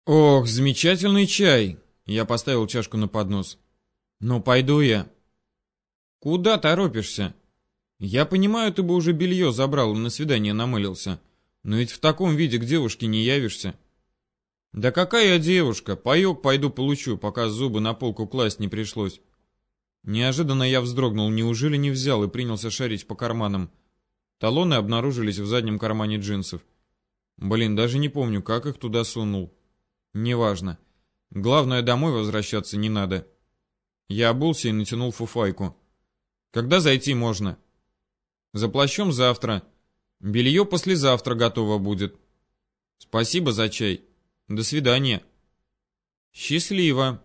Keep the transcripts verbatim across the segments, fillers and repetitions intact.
Ох, замечательный чай. Я поставил чашку на поднос. Ну, пойду я. Куда торопишься? Я понимаю, ты бы уже белье забрал и на свидание намылился. Но ведь в таком виде к девушке не явишься. Да какая я девушка? Паёк пойду получу, пока зубы на полку класть не пришлось. Неожиданно я вздрогнул, неужели не взял, и принялся шарить по карманам. Талоны обнаружились в заднем кармане джинсов. Блин, даже не помню, как их туда сунул. Неважно. Главное, домой возвращаться не надо. Я обулся и натянул фуфайку. Когда зайти можно? За плащом завтра. Белье послезавтра готово будет. Спасибо за чай. До свидания. Счастливо.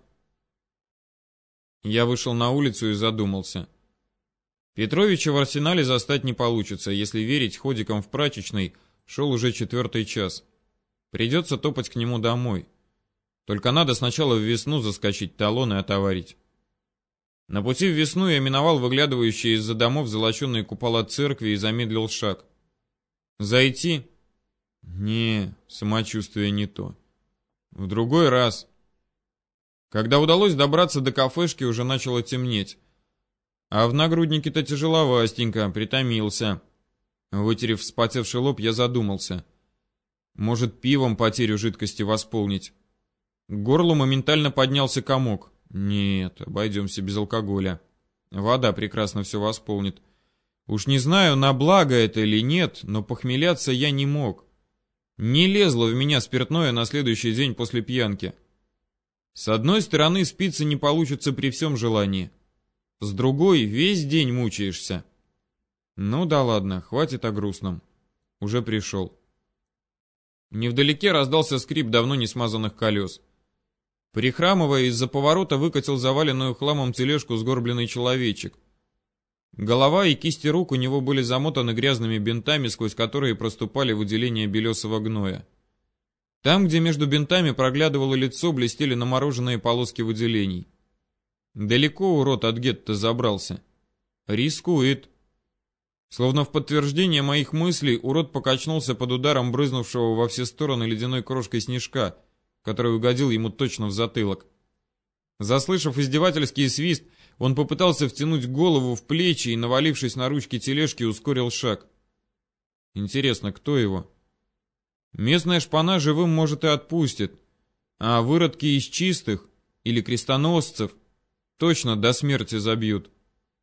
Я вышел на улицу и задумался. Петровича в арсенале застать не получится, если верить ходикам в прачечной, шел уже четвертый час. Придется топать к нему домой. Только надо сначала в Весну заскочить, талоны отоварить. На пути в Весну я миновал выглядывающие из-за домов золоченые купола церкви и замедлил шаг. Зайти? Не, самочувствие не то. В другой раз. Когда удалось добраться до кафешки, уже начало темнеть. А в нагруднике-то тяжеловастенько, притомился. Вытерев вспотевший лоб, я задумался. Может, пивом потерю жидкости восполнить? К горлу моментально поднялся комок. Нет, обойдемся без алкоголя. Вода прекрасно все восполнит. Уж не знаю, на благо это или нет, но похмеляться я не мог. Не лезло в меня спиртное на следующий день после пьянки. С одной стороны, спиться не получится при всем желании. С другой, весь день мучаешься. Ну да ладно, хватит о грустном. Уже пришел. Невдалеке раздался скрип давно не смазанных колес. Прихрамывая, из-за поворота выкатил заваленную хламом тележку сгорбленный человечек. Голова и кисти рук у него были замотаны грязными бинтами, сквозь которые проступали выделения белесого гноя. Там, где между бинтами проглядывало лицо, блестели намороженные полоски выделений. Далеко урод от гетто забрался. Рискует. Словно в подтверждение моих мыслей, урод покачнулся под ударом брызнувшего во все стороны ледяной крошкой снежка, который угодил ему точно в затылок. Заслышав издевательский свист, он попытался втянуть голову в плечи и, навалившись на ручки тележки, ускорил шаг. Интересно, кто его? Местная шпана живым, может, и отпустит, а выродки из чистых или крестоносцев точно до смерти забьют.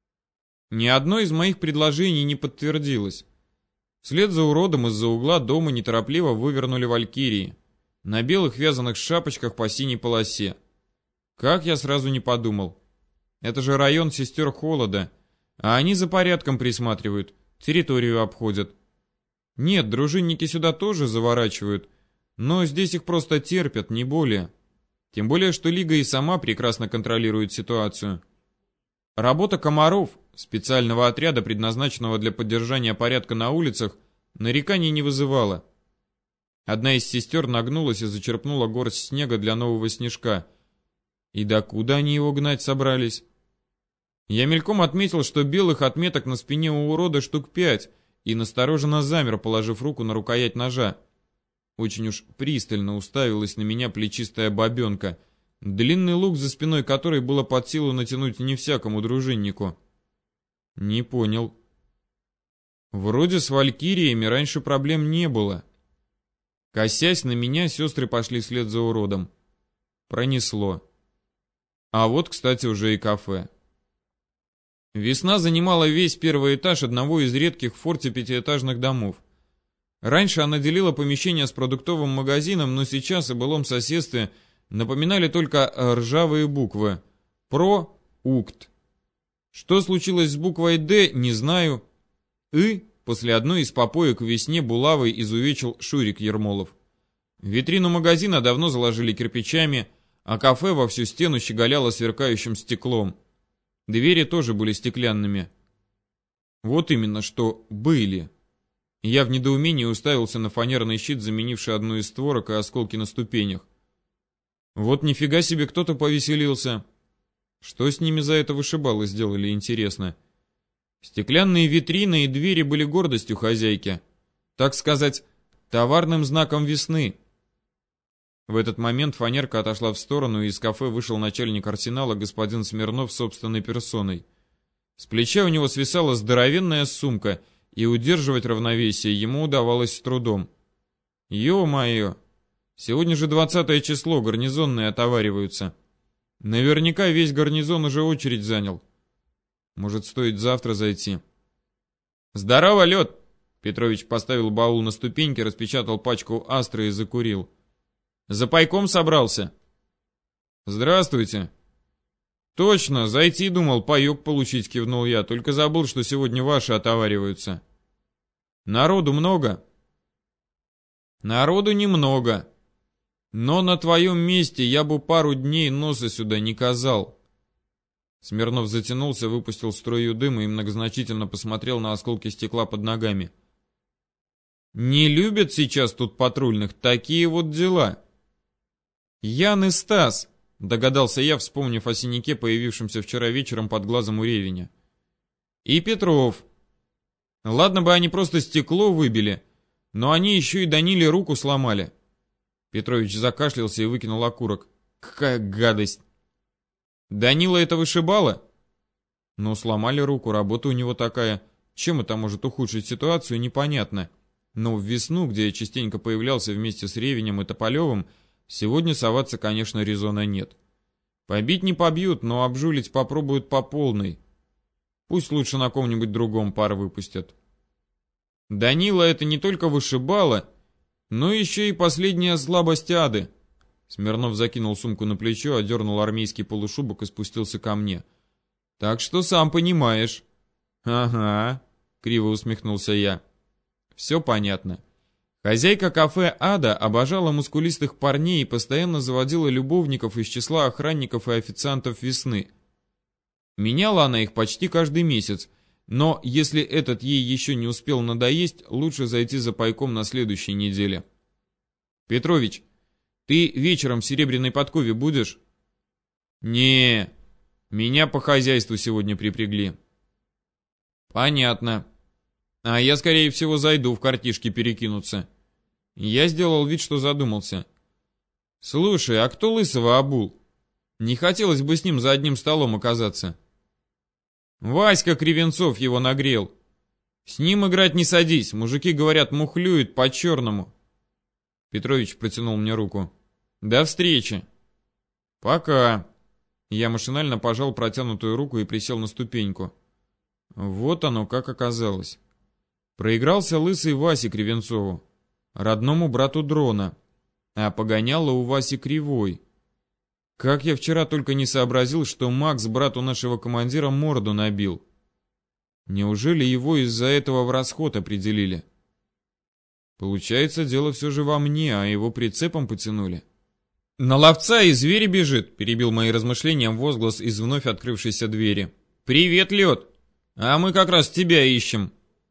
Ни одно из моих предложений не подтвердилось. Вслед за уродом из-за угла дома неторопливо вывернули валькирии на белых вязаных шапочках по синей полосе. Как я сразу не подумал. Это же район сестер Холода, а они за порядком присматривают, территорию обходят. Нет, дружинники сюда тоже заворачивают, но здесь их просто терпят, не более. Тем более, что Лига и сама прекрасно контролирует ситуацию. Работа комаров, специального отряда, предназначенного для поддержания порядка на улицах, нареканий не вызывала. Одна из сестер нагнулась и зачерпнула горсть снега для нового снежка. И докуда они его гнать собрались? Я мельком отметил, что белых отметок на спине у урода штук пять, и настороженно замер, положив руку на рукоять ножа. Очень уж пристально уставилась на меня плечистая бабенка, длинный лук за спиной которой было под силу натянуть не всякому дружиннику. Не понял. Вроде с валькириями раньше проблем не было. Косясь на меня, сестры пошли вслед за уродом. Пронесло. А вот, кстати, уже и кафе. Весна занимала весь первый этаж одного из редких в форте пятиэтажных домов. Раньше она делила помещение с продуктовым магазином, но сейчас о былом соседстве напоминали только ржавые буквы «Про-Укт». Что случилось с буквой «Д», не знаю. «И» после одной из попоек в Весне булавой изувечил Шурик Ермолов. Витрину магазина давно заложили кирпичами, а кафе во всю стену щеголяло сверкающим стеклом. Двери тоже были стеклянными. Вот именно, что были. Я в недоумении уставился на фанерный щит, заменивший одну из створок и осколки на ступенях. Вот нифига себе кто-то повеселился. Что с ними за это вышибалы сделали, интересно. Стеклянные витрины и двери были гордостью хозяйки. Так сказать, товарным знаком Весны. В этот момент фанерка отошла в сторону, и из кафе вышел начальник арсенала господин Смирнов собственной персоной. С плеча у него свисала здоровенная сумка, и удерживать равновесие ему удавалось с трудом. Ё-моё! Сегодня же двадцатое число, гарнизонные отовариваются. Наверняка весь гарнизон уже очередь занял. Может, стоит завтра зайти? «Здорово, Лед!» Петрович поставил баул на ступеньки, распечатал пачку астры и закурил. «За пайком собрался?» «Здравствуйте!» «Точно, зайти думал, паёк получить», — кивнул я, «только забыл, что сегодня ваши отовариваются». «Народу много?» «Народу немного. Но на твоем месте я бы пару дней носа сюда не казал». Смирнов затянулся, выпустил струю дыма и многозначительно посмотрел на осколки стекла под ногами. «Не любят сейчас тут патрульных, такие вот дела». «Ян и Стас», — догадался я, вспомнив о синяке, появившемся вчера вечером под глазом у Ревеня. «И Петров. Ладно бы они просто стекло выбили, но они еще и Даниле руку сломали». Петрович закашлялся и выкинул окурок. «Какая гадость!» «Данила это вышибало?» «Ну, сломали руку, работа у него такая. Чем это может ухудшить ситуацию, непонятно. Но в весну, где я частенько появлялся вместе с Ревенем и Тополевым, сегодня соваться, конечно, резона нет. Побить не побьют, но обжулить попробуют по полной. Пусть лучше на ком-нибудь другом пар выпустят». «Данила это не только вышибало, но еще и последняя слабость ады». Смирнов закинул сумку на плечо, одернул армейский полушубок и спустился ко мне. «Так что сам понимаешь». «Ага», — криво усмехнулся я. «Все понятно. Хозяйка кафе «Ада» обожала мускулистых парней и постоянно заводила любовников из числа охранников и официантов весны. Меняла она их почти каждый месяц, но если этот ей еще не успел надоесть, лучше зайти за пайком на следующей неделе. «Петрович, ты вечером в Серебряной подкове будешь?» «Не, меня по хозяйству сегодня припрягли». «Понятно. А я, скорее всего, зайду в картишки перекинуться». Я сделал вид, что задумался. «Слушай, а кто Лысого обул? Не хотелось бы с ним за одним столом оказаться». «Васька Кривенцов его нагрел. С ним играть не садись, мужики, говорят, мухлюют по-черному». Петрович протянул мне руку. «До встречи». «Пока». Я машинально пожал протянутую руку и присел на ступеньку. Вот оно как оказалось. Проигрался лысый Васе Кривенцову, родному брату Дрона, а погоняло у Васи Кривой. Как я вчера только не сообразил, что Макс брату нашего командира морду набил. Неужели его из-за этого в расход определили? Получается, дело все же во мне, а его прицепом потянули. «На ловца и зверь бежит», — перебил мои размышления возглас из вновь открывшейся двери. «Привет, Лед! А мы как раз тебя ищем».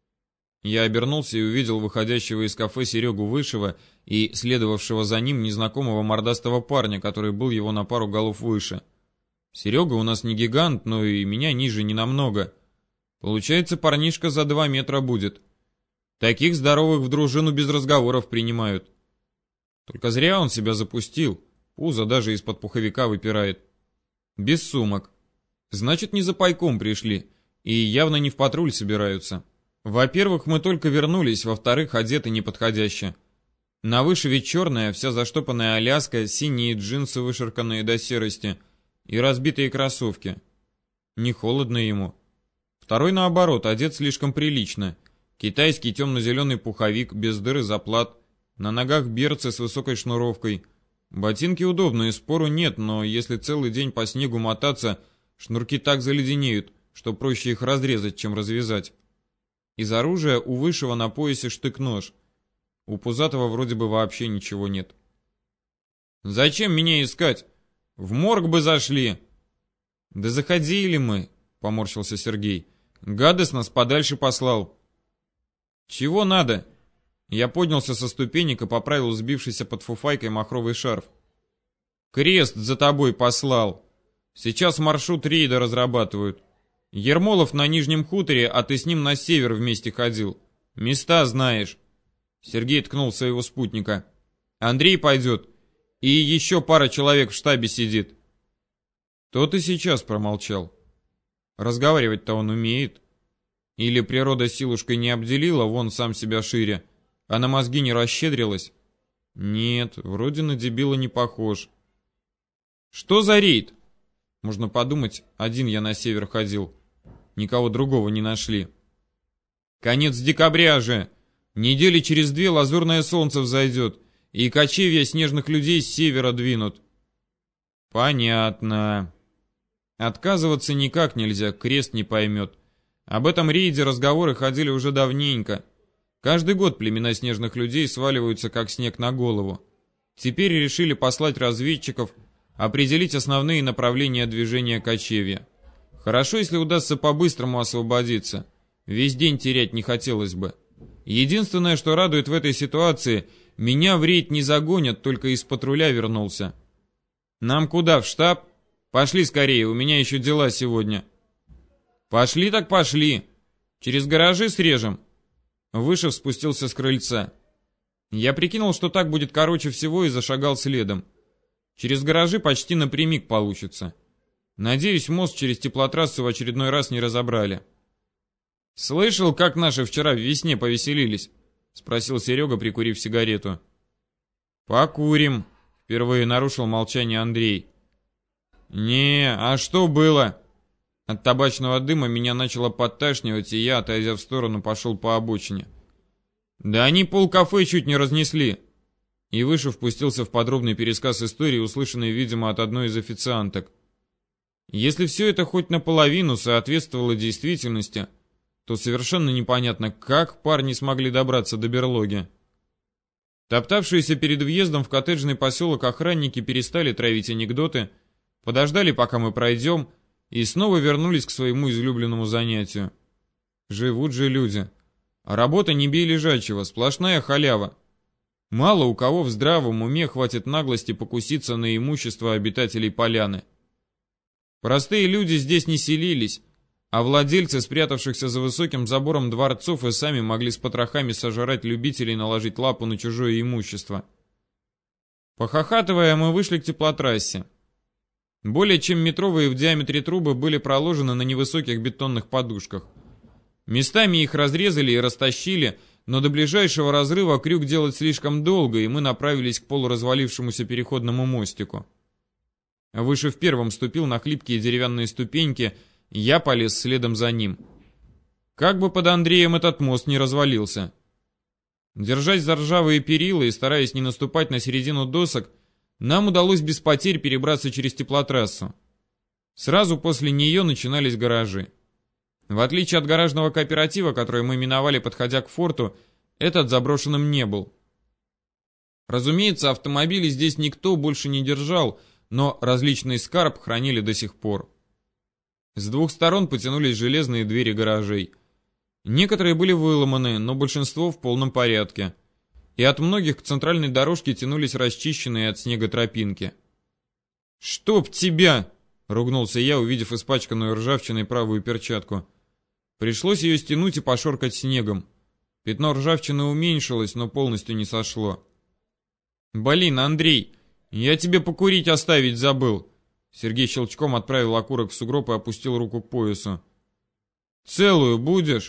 Я обернулся и увидел выходящего из кафе Серегу Вышева и следовавшего за ним незнакомого мордастого парня, который был его на пару голов выше. Серега у нас не гигант, но и меня ниже ненамного. Получается, парнишка за два метра будет. Таких здоровых в дружину без разговоров принимают. Только зря он себя запустил. Пузо даже из-под пуховика выпирает. Без сумок. Значит, не за пайком пришли. И явно не в патруль собираются. Во-первых, мы только вернулись, во-вторых, одеты неподходяще. На Вышеве черная, вся заштопанная Аляска, синие джинсы, вышарканные до серости, и разбитые кроссовки. Не холодно ему. Второй, наоборот, одет слишком прилично. Китайский темно-зеленый пуховик, без дыры заплат, на ногах берцы с высокой шнуровкой. Ботинки удобные, спору нет, но если целый день по снегу мотаться, шнурки так заледенеют, что проще их разрезать, чем развязать. Из оружия у Вышего на поясе штык-нож. У Пузатого вроде бы вообще ничего нет. «Зачем меня искать? В морг бы зашли!» «Да заходили мы», — поморщился Сергей. «Гадос нас подальше послал». «Чего надо?» Я поднялся со ступенек и поправил сбившийся под фуфайкой махровый шарф. «Крест за тобой послал. Сейчас маршрут рейда разрабатывают. Ермолов на Нижнем хуторе, а ты с ним на север вместе ходил. Места знаешь». Сергей ткнул своего спутника. «Андрей пойдет. И еще пара человек в штабе сидит. Тот и сейчас промолчал. Разговаривать-то он умеет. Или природа силушкой не обделила, вон сам себя шире, а на мозги не расщедрилась? Нет, вроде на дебила не похож. Что за рейд? Можно подумать, один я на север ходил. Никого другого не нашли. Конец декабря же. Недели через две лазурное солнце взойдет, и кочевья снежных людей с севера двинут. Понятно. Отказываться никак нельзя, крест не поймет. Об этом рейде разговоры ходили уже давненько. Каждый год племена снежных людей сваливаются как снег на голову. Теперь решили послать разведчиков, определить основные направления движения кочевья. Хорошо, если удастся по-быстрому освободиться. Весь день терять не хотелось бы. Единственное, что радует в этой ситуации, меня в рейд не загонят, только из патруля вернулся. Нам куда, в штаб? Пошли скорее, у меня еще дела сегодня. Пошли так пошли. Через гаражи срежем. Вышев спустился с крыльца. Я прикинул, что так будет короче всего, и зашагал следом. Через гаражи почти напрямик получится. Надеюсь, мост через теплотрассу в очередной раз не разобрали. «Слышал, как наши вчера в весне повеселились?» — спросил Серега, прикурив сигарету. «Покурим», — впервые нарушил молчание Андрей. «Не, а что было?» От табачного дыма меня начало подташнивать, и я, отойдя в сторону, пошел по обочине. «Да они полкафе чуть не разнесли!» И выше впустился в подробный пересказ истории, услышанной, видимо, от одной из официанток. Если все это хоть наполовину соответствовало действительности, то совершенно непонятно, как парни смогли добраться до берлоги. Топтавшиеся перед въездом в коттеджный поселок охранники перестали травить анекдоты, подождали, пока мы пройдем, и снова вернулись к своему излюбленному занятию. Живут же люди. А работа не бей лежачего, сплошная халява. Мало у кого в здравом уме хватит наглости покуситься на имущество обитателей поляны. Простые люди здесь не селились, а владельцы, спрятавшихся за высоким забором дворцов, и сами могли с потрохами сожрать любителей наложить лапу на чужое имущество. Похохатывая, мы вышли к теплотрассе. Более чем метровые в диаметре трубы были проложены на невысоких бетонных подушках. Местами их разрезали и растащили, но до ближайшего разрыва крюк делать слишком долго, и мы направились к полуразвалившемуся переходному мостику. Выше в первом ступил на хлипкие деревянные ступеньки, я полез следом за ним. Как бы под Андреем этот мост не развалился. Держась за ржавые перила и стараясь не наступать на середину досок, нам удалось без потерь перебраться через теплотрассу. Сразу после нее начинались гаражи. В отличие от гаражного кооператива, который мы миновали, подходя к форту, этот заброшенным не был. Разумеется, автомобили здесь никто больше не держал, но различный скарб хранили до сих пор. С двух сторон потянулись железные двери гаражей. Некоторые были выломаны, но большинство в полном порядке. И от многих к центральной дорожке тянулись расчищенные от снега тропинки. «Чтоб тебя!» — ругнулся я, увидев испачканную ржавчиной правую перчатку. Пришлось ее стянуть и пошоркать снегом. Пятно ржавчины уменьшилось, но полностью не сошло. «Блин, Андрей, я тебе покурить оставить забыл!» Сергей щелчком отправил окурок в сугроб и опустил руку к поясу. «Целую будешь?»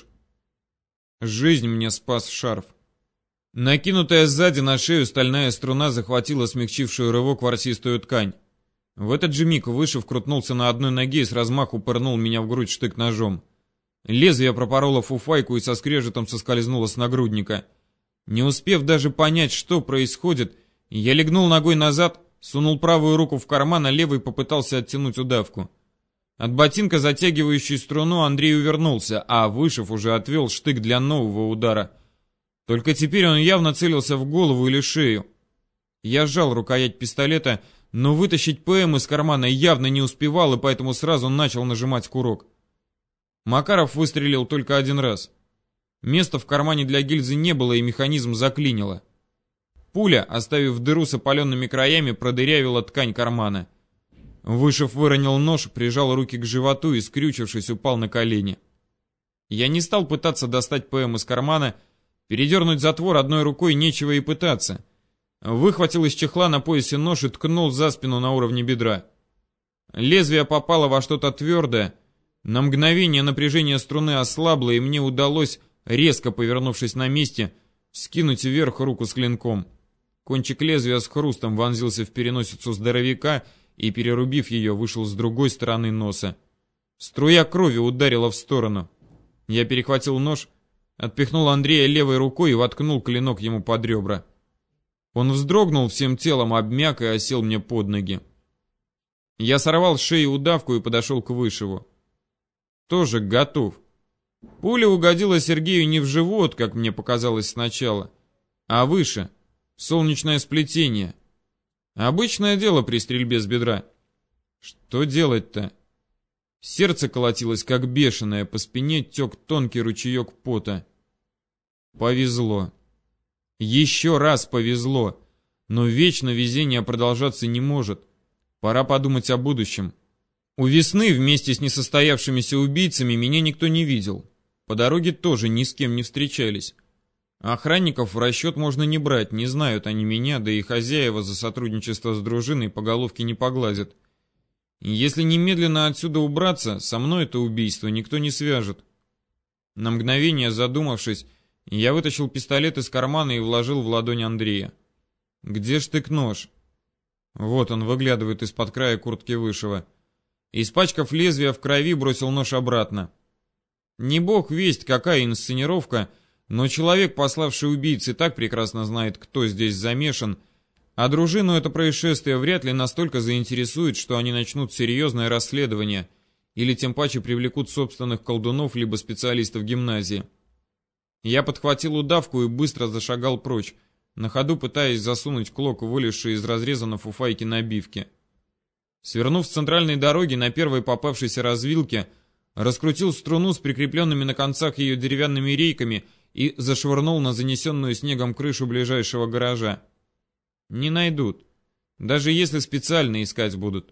Жизнь мне спас шарф. Накинутая сзади на шею стальная струна захватила смягчившую рывок ворсистую ткань. В этот же миг Вышев крутнулся на одной ноге и с размаху пырнул меня в грудь штык-ножом. Лезвие пропороло фуфайку и со скрежетом соскользнуло с нагрудника. Не успев даже понять, что происходит, я легнул ногой назад, сунул правую руку в карман, а левой попытался оттянуть удавку. От ботинка, затягивающей струну, Андрей увернулся, а Вышев уже отвел штык для нового удара. Только теперь он явно целился в голову или шею. Я сжал рукоять пистолета, но вытащить ПМ из кармана явно не успевал, и поэтому сразу начал нажимать курок. Макаров выстрелил только один раз. Места в кармане для гильзы не было, и механизм заклинило. Пуля, оставив дыру с опаленными краями, продырявила ткань кармана. Вышев выронил нож, прижал руки к животу и, скрючившись, упал на колени. Я не стал пытаться достать ПМ из кармана. Передернуть затвор одной рукой нечего и пытаться. выхватил из чехла на поясе нож и ткнул за спину на уровне бедра. Лезвие попало во что-то твердое. На мгновение напряжение струны ослабло, и мне удалось, резко повернувшись на месте, скинуть вверх руку с клинком. Кончик лезвия с хрустом вонзился в переносицу здоровяка и, перерубив ее, вышел с другой стороны носа. Струя крови ударила в сторону. Я перехватил нож, отпихнул Андрея левой рукой и воткнул клинок ему под ребра. Он вздрогнул всем телом, обмяк и осел мне под ноги. Я сорвал с шеи удавку и подошел к Вышеву. Тоже готов. Пуля угодила Сергею не в живот, как мне показалось сначала, а выше, в солнечное сплетение. Обычное дело при стрельбе с бедра. Что делать-то? Сердце колотилось как бешеное, по спине тек тонкий ручеек пота. Повезло. Еще раз повезло. Но вечно везение продолжаться не может. Пора подумать о будущем. У Весны вместе с несостоявшимися убийцами меня никто не видел. По дороге тоже ни с кем не встречались. Охранников в расчет можно не брать, не знают они меня, да и хозяева за сотрудничество с дружиной по головке не погладят. Если немедленно отсюда убраться, со мной это убийство никто не свяжет. На мгновение задумавшись, я вытащил пистолет из кармана и вложил в ладонь Андрея. «Где штык-нож?» Вот он выглядывает из-под края куртки Вышева. Испачкав лезвие в крови, бросил нож обратно. Не бог весть, какая инсценировка, но человек, пославший убийц, и так прекрасно знает, кто здесь замешан, а дружину это происшествие вряд ли настолько заинтересует, что они начнут серьезное расследование или тем паче привлекут собственных колдунов либо специалистов гимназии. Я подхватил удавку и быстро зашагал прочь, на ходу пытаясь засунуть клок, вылезший из разреза на фуфайке набивки. Свернув с центральной дороги на первой попавшейся развилке, раскрутил струну с прикрепленными на концах ее деревянными рейками и зашвырнул на занесенную снегом крышу ближайшего гаража. Не найдут, даже если специально искать будут.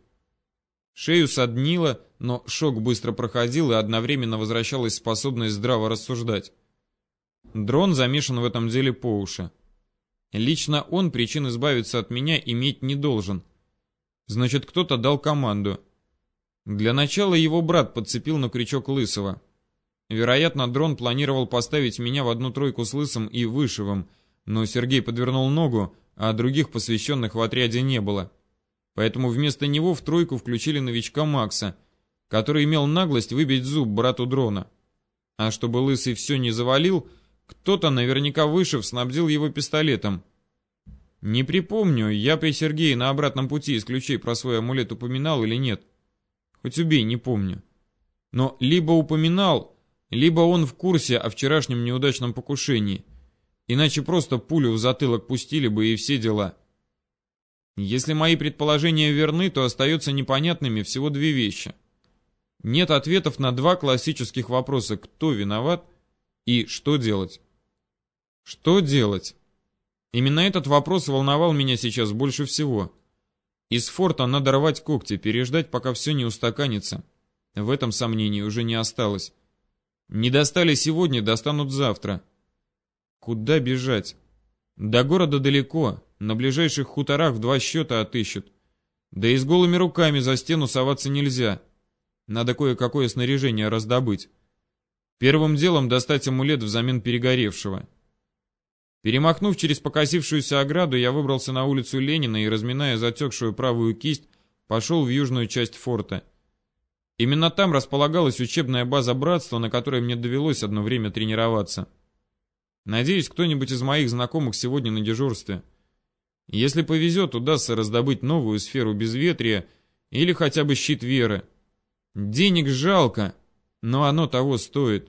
Шею соднило, но шок быстро проходил, и одновременно возвращалась способность здраво рассуждать. Дрон замешан в этом деле по уши. Лично он причин избавиться от меня иметь не должен. Значит, кто-то дал команду. Для начала его брат подцепил на крючок Лысого. Вероятно, дрон планировал поставить меня в одну тройку с Лысым и Вышевым, но Сергей подвернул ногу, а других посвященных в отряде не было. Поэтому вместо него в тройку включили новичка Макса, который имел наглость выбить зуб брату дрона. А чтобы Лысый все не завалил, кто-то, наверняка Вышев, снабдил его пистолетом. Не припомню, я при Сергее на обратном пути из ключей про свой амулет упоминал или нет. Хоть убей, не помню. Но либо упоминал, либо он в курсе о вчерашнем неудачном покушении. Иначе просто пулю в затылок пустили бы и все дела. Если мои предположения верны, то остаются непонятными всего две вещи. Нет ответов на два классических вопроса: кто виноват и что делать. Что делать? Именно этот вопрос волновал меня сейчас больше всего. Из форта надо рвать когти, переждать, пока все не устаканится. В этом сомнений уже не осталось. Не достали сегодня, достанут завтра. Куда бежать? До города далеко, на ближайших хуторах в два счета отыщут. Да и с голыми руками за стену соваться нельзя. Надо кое-какое снаряжение раздобыть. Первым делом достать амулет взамен перегоревшего. Перемахнув через покосившуюся ограду, я выбрался на улицу Ленина и, разминая затекшую правую кисть, пошел в южную часть форта. Именно там располагалась учебная база братства, на которой мне довелось одно время тренироваться. Надеюсь, кто-нибудь из моих знакомых сегодня на дежурстве. Если повезет, удастся раздобыть новую сферу безветрия или хотя бы щит веры. Денег жалко, но оно того стоит.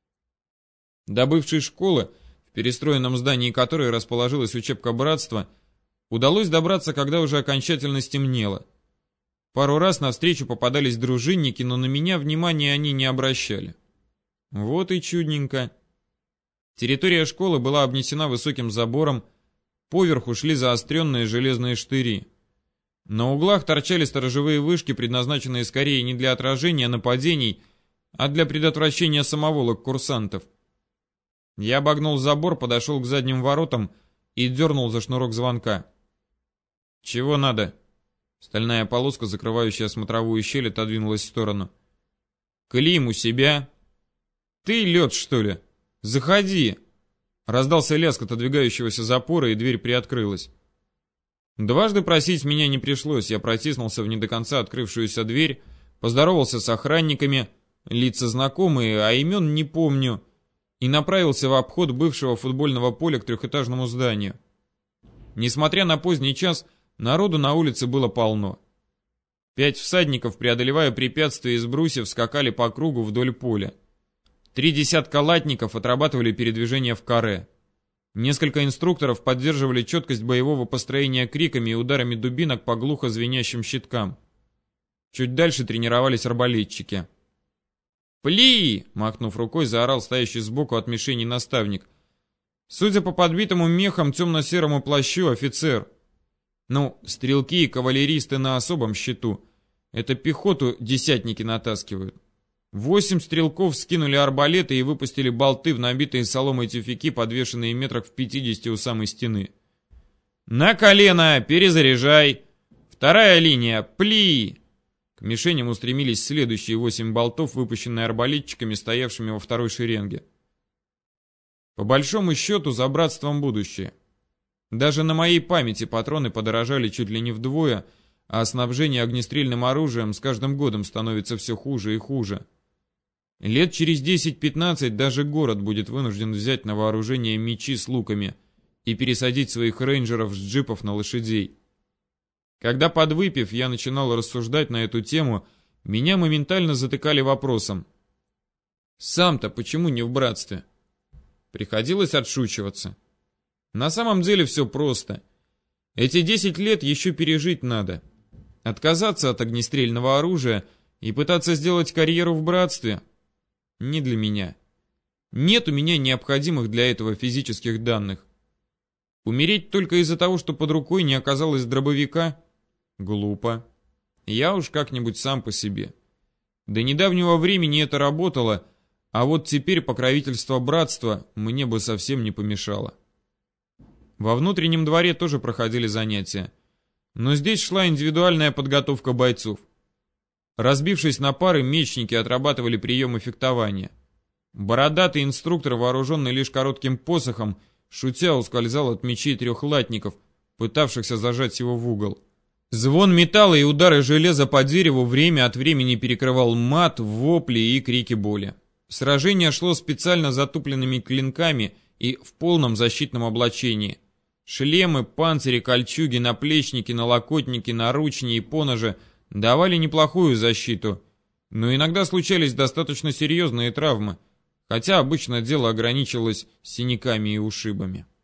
До бывшей школы, в перестроенном здании которой расположилась учебка братства, удалось добраться, когда уже окончательно стемнело. Пару раз навстречу попадались дружинники, но на меня внимания они не обращали. Вот и чудненько. Территория школы была обнесена высоким забором, поверху шли заостренные железные штыри. На углах торчали сторожевые вышки, предназначенные скорее не для отражения нападений, а для предотвращения самоволок курсантов. Я обогнул забор, подошел к задним воротам и дернул за шнурок звонка. «Чего надо?» Стальная полоска, закрывающая смотровую щель, отодвинулась в сторону. «Клим у себя?» «Ты лед, что ли? Заходи!» Раздался лязг отодвигающегося запора, и дверь приоткрылась. Дважды просить меня не пришлось. Я протиснулся в не до конца открывшуюся дверь, поздоровался с охранниками, лица знакомые, а имен не помню, и направился в обход бывшего футбольного поля к трехэтажному зданию. Несмотря на поздний час, народу на улице было полно. Пять всадников, преодолевая препятствия из брусьев, скакали по кругу вдоль поля. Три десятка латников отрабатывали передвижение в каре. Несколько инструкторов поддерживали четкость боевого построения криками и ударами дубинок по глухо звенящим щиткам. Чуть дальше тренировались арбалетчики. «Пли!» — махнув рукой, заорал стоящий сбоку от мишени наставник. Судя по подбитому мехом темно-серому плащу, офицер. Ну, стрелки и кавалеристы на особом счету. Это пехоту десятники натаскивают. Восемь стрелков скинули арбалеты и выпустили болты в набитые соломой тюфяки, подвешенные метрах в пятидесяти у самой стены. «На колено! Перезаряжай! Вторая линия! Пли!» К мишеням устремились следующие восемь болтов, выпущенные арбалетчиками, стоявшими во второй шеренге. По большому счету, за братством будущее. Даже на моей памяти патроны подорожали чуть ли не вдвое, а снабжение огнестрельным оружием с каждым годом становится все хуже и хуже. Лет через десять-пятнадцать даже город будет вынужден взять на вооружение мечи с луками и пересадить своих рейнджеров с джипов на лошадей. Когда, подвыпив, я начинал рассуждать на эту тему, меня моментально затыкали вопросом: «Сам-то почему не в братстве?» Приходилось отшучиваться. На самом деле все просто. Эти десять лет еще пережить надо. Отказаться от огнестрельного оружия и пытаться сделать карьеру в братстве? Не для меня. Нет у меня необходимых для этого физических данных. Умереть только из-за того, что под рукой не оказалось дробовика? Глупо. Я уж как-нибудь сам по себе. До недавнего времени это работало, а вот теперь покровительство братства мне бы совсем не помешало. Во внутреннем дворе тоже проходили занятия. Но здесь шла индивидуальная подготовка бойцов. Разбившись на пары, мечники отрабатывали приемы фехтования. Бородатый инструктор, вооруженный лишь коротким посохом, шутя ускользал от мечей трех латников, пытавшихся зажать его в угол. Звон металла и удары железа по дереву время от времени перекрывал мат, вопли и крики боли. Сражение шло специально затупленными клинками и в полном защитном облачении. Шлемы, панцири, кольчуги, наплечники, налокотники, наручни и поножи давали неплохую защиту, но иногда случались достаточно серьезные травмы, хотя обычно дело ограничивалось синяками и ушибами.